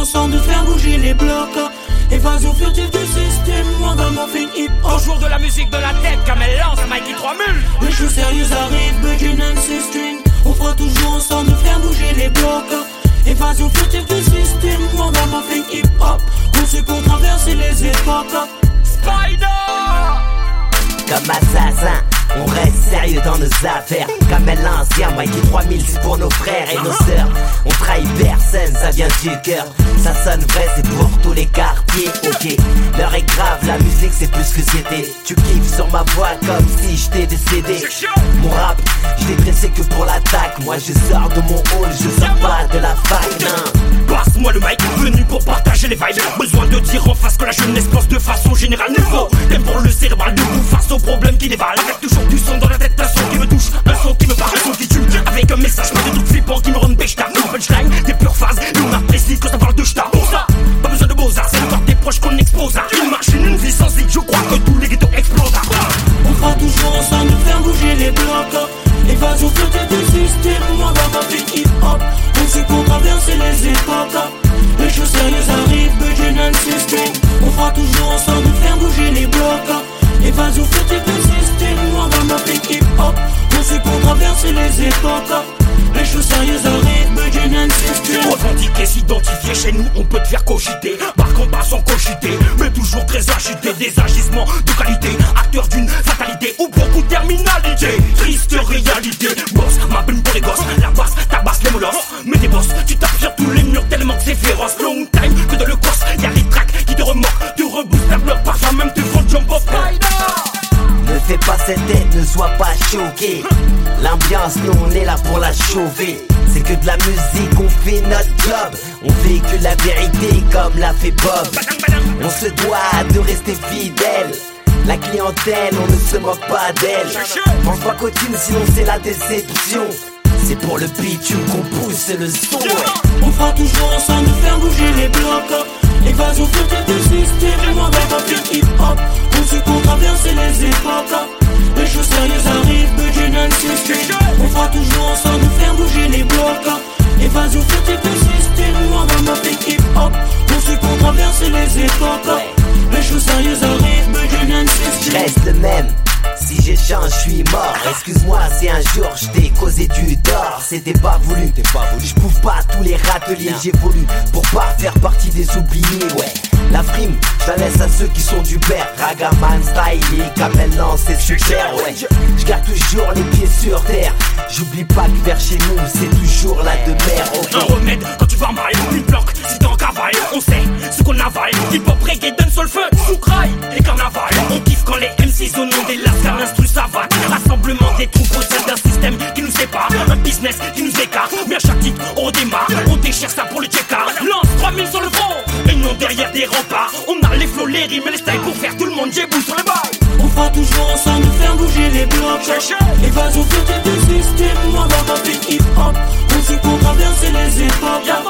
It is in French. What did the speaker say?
ensemble de faire bouger les blocs. Évasion furtive du système, moi dans ma fin hip-hop. Toujours de la musique de la tête, comme elle lance Mikey 3000. Les choses sérieuses arrivent, Begin and String. On fera toujours ensemble de faire bouger les blocs. Évasion furtive du système, moi dans ma fin hip-hop. On sait qu'on traverser les époques. Spider! Comme assassin, on reste sérieux dans nos affaires. Comme elle l'ancien, Mikey 3000 c'est pour nos frères et nos sœurs. On trahit personne, ça vient du cœur. Ça sonne vrai, c'est pour tous les quartiers, ok. L'heure est grave, la musique c'est plus que c'était. Tu kiffes sur ma voix comme si j'étais décédé. Mon rap, je l'ai dressé que pour l'attaque. Moi je sors de mon hall, je sors pas de la fac, non. Passe-moi le mic, venu pour partager les vibes. Besoin de dire en face que la jeunesse pense de façon générale. Nouveau, t'aimes pour le cérébral debout face aux problèmes qui dévalent. Avec toujours du son dans la tête, un son qui me touche, un son qui me parle, un son qui tue. Avec un message, pas de trucs flippants qui me rendent bêta. Une punchline, des pures phases, et on apprécie quand ça parle de j'ta. Pour ça, pas besoin de beaux-arts, c'est le corps des proches qu'on expose. Une machine, une vie sans vie, je crois que tous les ghettos explosent. On fera toujours ensemble de faire bouger les blocs. Évasion furtive du système, moi dans ma vie hip-hop. On sait qu'on traverser les époques. Les choses sérieuses arrivent, Begin and String. On fera toujours ensemble de faire bouger les blocs. Évasion furtive du système, moi dans ma vie hip-hop. On sait qu'on traverser les époques. Les choses sérieuses arrivent, Begin and String. Revendiquer, s'identifier, chez nous on peut te faire cogiter. Par contre pas sans cogiter, mais toujours très agité. Des agissements de qualité, acteur d'une fatalité ou beaucoup de terminalité. Triste réalité, boss, ma plume pour les gosses. La basse, tabasse les molosses. Mais des boss, tu tapes sur tous les murs tellement que c'est féroce. Long time, que de le cross, y'a des tracks qui te remorquent. Tu reboostes ta bloc, parfois même te font jump off. Ne fais pas cette tête, ne sois pas choqué. L'ambiance, nous on est là pour la chauffer. C'est que de la musique, on fait notre job. On véhicule la vérité comme l'a fait Bob. On se doit de rester fidèle. La clientèle, on ne se moque pas d'elle. Pense pas qu'au team, sinon c'est la déception. C'est pour le bitume qu'on pousse le son, ouais. On fera toujours ensemble de faire bouger les blocs. Évasion furtive du système, moi dans ma vie hip-hop. On sait qu'on traverser les époques. Les choses sérieuses arrivent, Begin and String. On fera toujours ensemble de faire bouger les blocs. Évasion furtive du système, moi dans ma vie hip-hop. On sait qu'on traverser les époques. Les choses sérieuses arrivent, Begin and String. Je reste le même. Si j'échange, je suis mort. Excuse-moi, c'est un jour, je t'ai causé du tort. C'était pas voulu, je bouffe pas tous les râteliers. J'évolue pour pas faire partie des oubliés, ouais. La frime, je la laisse à ceux qui sont du père. Ragaman, style, Capel lance, c'est super, ouais. Je garde toujours les pieds sur terre. J'oublie pas que vers chez nous, c'est toujours la demeure, okay. Un remède quand tu vas mal, une planque si t'es en cavale. On sait ce qu'on avale. Hip-hop, reggae, dancehall, funk, souk-rail et carnaval. On kiffe quand les MCs au nom des lascars l'instru savate. Rassemblement des troupes au sein d'un système qui nous sépare. Un business qui nous écarte. Mais à chaque titre, on redémarre. On déchire ça pour le check-out. Lance 3000 sur le front et non derrière des remparts. On a les flots, les rimes et les styles pour faire tout le monde debout sur les balles. On fera toujours ensemble de faire bouger les blocs. Évasion furtive du système, moi dans ma vie hip-hop. On sait qu'on traverser les époques.